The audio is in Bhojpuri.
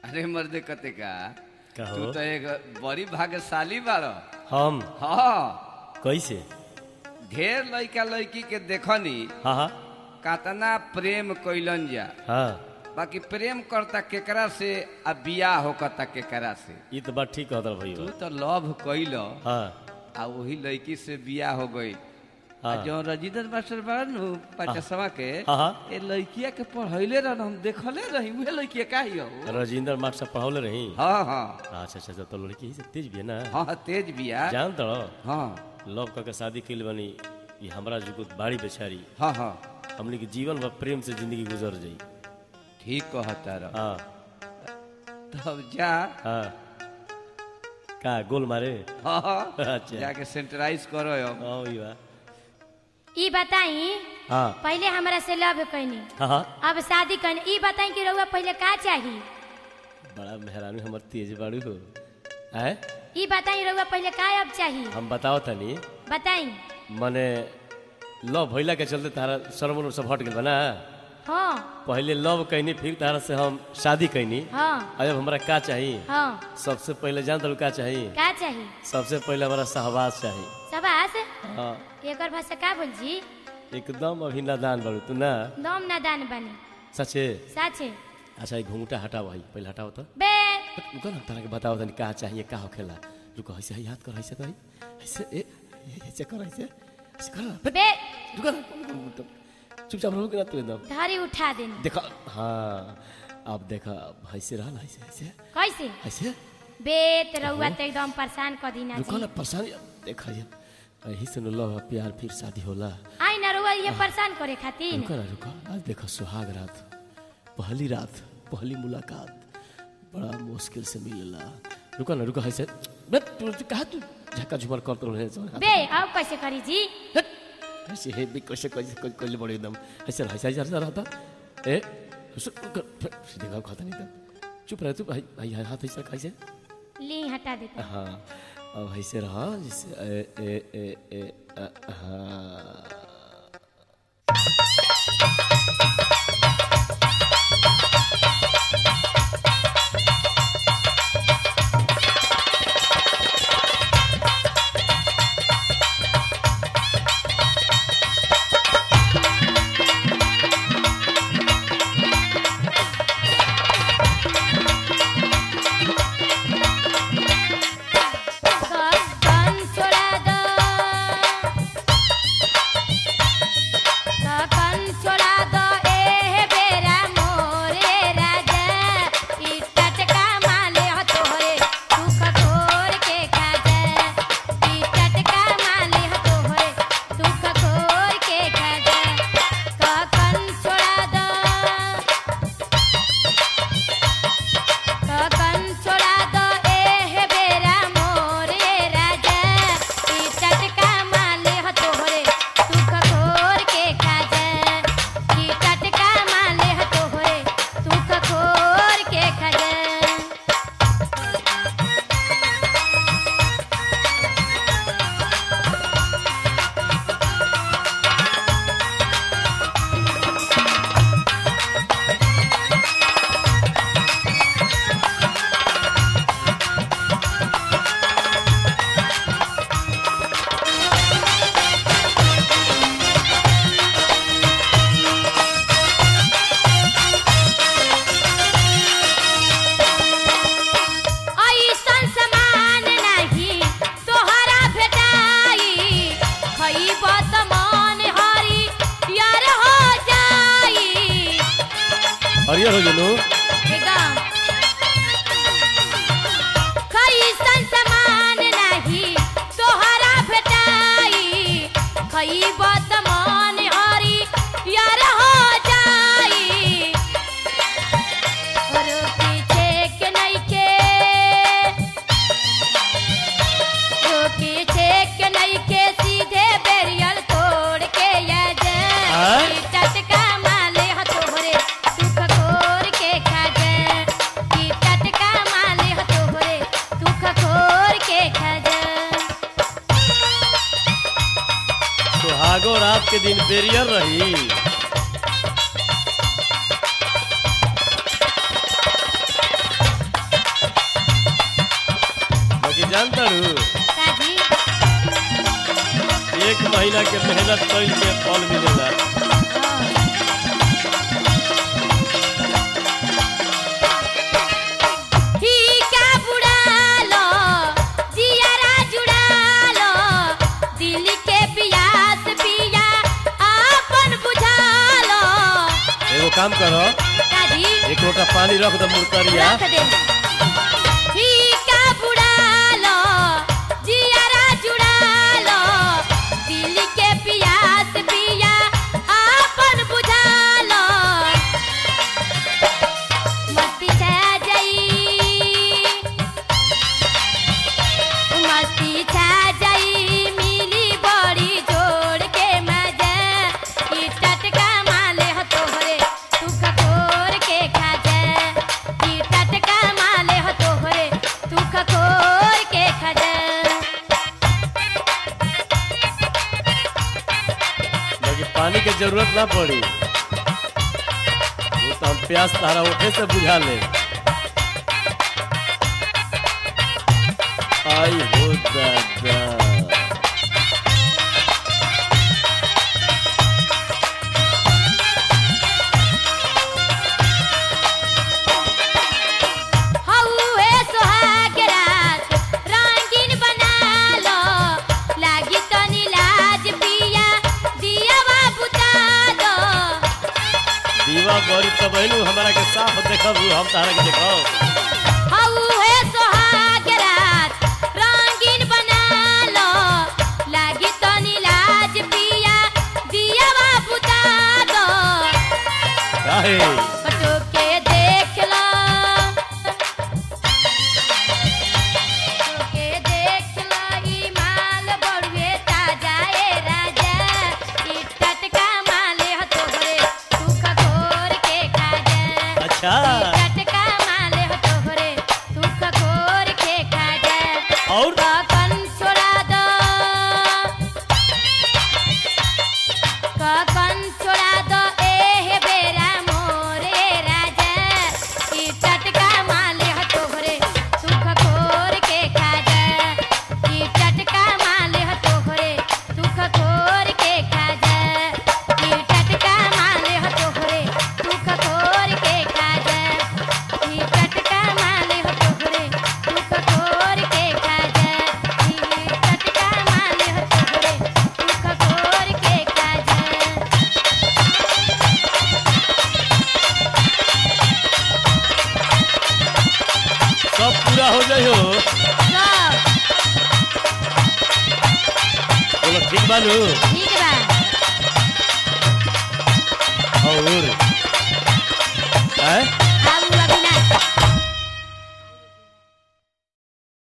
अरे मर्दे कते का कहो तू तो एक बड़ी भाग्यशाली बारो। हम हाँ कैसे ढेर लड़का लड़की के देखनी हाँ हाँ कतना प्रेम कैलन जा हाँ बाकी प्रेम करता केकरा से आ बियाह होकता केकरा से। ये तो बात ठीक कहता भाई तू तो लव कैल हाँ आ वही लड़की से बियाह हो गई। हाँ जो रजिंदर मास्टर बड़ा नु पचासवा के हाँ हाँ ए लड़किया के पढ़ैले रह हम देखले रही उहे लड़किया का ही हो। राजेंद्र मास्टर पढ़ावले रही हाँ हाँ अच्छा अच्छा तो लड़की से तेज भी है ना हाँ तेज बिया जान तो हाँ लव करके शादी के लिए बनी ये हमारा जो बाड़ी बेचारी हाँ हाँ हमने की जीवन भर प्रेम से जिंदगी गुजर जाई। ठीक कहता रह। हाँ तब जा हाँ का गोल मारे हाँ हाँ अच्छा जाके सेंटराइज करो अब। हाँ वही बा ई बताई हाँ पहले हमरा से लव कैनी हाँ हाँ अब शादी कैनी। ई बताई कि रउआ पहले का चाहिए? बड़ा मेहरानी हमर तेज बाड़ू हो है ई बताई रउआ पहले का अब चाहिए? हम बताओ तनी बताई। मने लव भइला के चलते तारा सरमन सब हट गइल बा ना। हाँ पहले लव कैनी फिर तारा से हम शादी कैनी। हाँ अब हमरा का चाहिए? हाँ सबसे पहले जान दो का चाहिए? का चाहिए? सबसे पहले हमारा सहवास चाहिए। सबास हाँ एकर भाषा का बोल जी? एकदम अभी नादान बाड़ू तू ना दम नादान बनी सचे। साचे अच्छा ये घूंघटा हटाओ भाई पहले हटाओ तो बे रुको ना तारा के बताओ तनी का चाहिए का होखेला। रुको ऐसे याद कर ऐसे तो ऐसे ऐसे कर ऐसे ऐसे कर बे रुको ना चुपचाप रहो कि ना तू एकदम धारी उठा देनी। देखा। हाँ अब देखा अब ऐसे रहा ऐसे ऐसे कैसे ऐसे बे त रउआ त एकदम परेशान कर दीना रुको जी। ना परेशानी देखा ये यही से लव प्यार फिर शादी होला। आई ना रउआ ये परेशान करे खातिर। रुको ना रुको आज देखो सुहाग रात पहली रात पहली मुलाकात बड़ा मुश्किल से मिलेला। रुको ना रुको ऐसे तू कहा तू झक्का झुमर करते रहे बे अब कैसे करी जी? ऐसे है भी कैसे कैसे कोई बड़े एकदम ऐसे ऐसा ऐसा रहता ए देखा खाता नहीं था चुप रहे तू भाई हाथ ऐसा कैसे ली हटा देता। हाँ अब ऐसे रहा जैसे हाँ हरियर हो गेलो एकदम कैसन समान नाही तोहरा भेटाई खइब त मन हरी यार हो जाई और पीछे के नहीं के सीधे बेरियल तोड़ के या जाई टटका माले हतोहरे सुख खोर के खा जा की टटका माले हतोहरे सुख खोर के खा जा। सुहागो रात के दिन बेरियर रही जानता हूँ काजी 1 महीना के मेहनत कइल के फल मिलेला। ठीका बुड़ालो जियारा जुड़ालो दिल के पियास पिया आपन बुझालो। एगो काम करो काजी 1 लोटा पानी रख दो मुर्तरिया। रख दे। ठीका बुड़ालो जियारा जुड़ालो दिल के पियास पिया आपन बुझालो। मस्ती छा जाई मस्ती छा जाई मिली बड़ी जोड़ के मजा ई टटका माले हो तोहरे तू खकोर के खा जा। ई टटका माले हो तोहरे तू खकोर के खा जा। बाकी पानी के जरूरत ना पड़ी, वो तो हम प्यास तारा उठे से बुझा ले। आई हो दादा हौवे सोहाग रात रंगीन बना लो लागी तनी लाज पिया दियावा बुता दो। दीवा बड़ी तबैलू हमारा के साफ देखब हम तारा के देखब। हौवे सोहाग रात रंगीन बना लो लागी तनी लाज पिया दियावा बुता दो। काहे पटो के देख लो के देख लो ई माल बड़ुए ताजा ए राजा ई टटका माले हो तोहरे तू खकोर के खा जा। अच्छा ई टटका माले हो तोहरे तू खकोर के खा जा। और ककन छोड़ा दो ककन छोड़ा दो एह बेरा मोर ए राजा ई टटका माले हो तोहरे तू खकोर के खा जा। ई टटका माले हो तोहरे तू खकोर के खा जा। ई टटका माले हो तोहरे तू खकोर के खा जा। ई टटका माले हो तोहरे तू खकोर के खा जा। ई टटका माले हो तोहरे तू खकोर के खा जा। सब पूरा हो जाई हो। सब बोलो ठीक बानू। ठीक बा। और हैं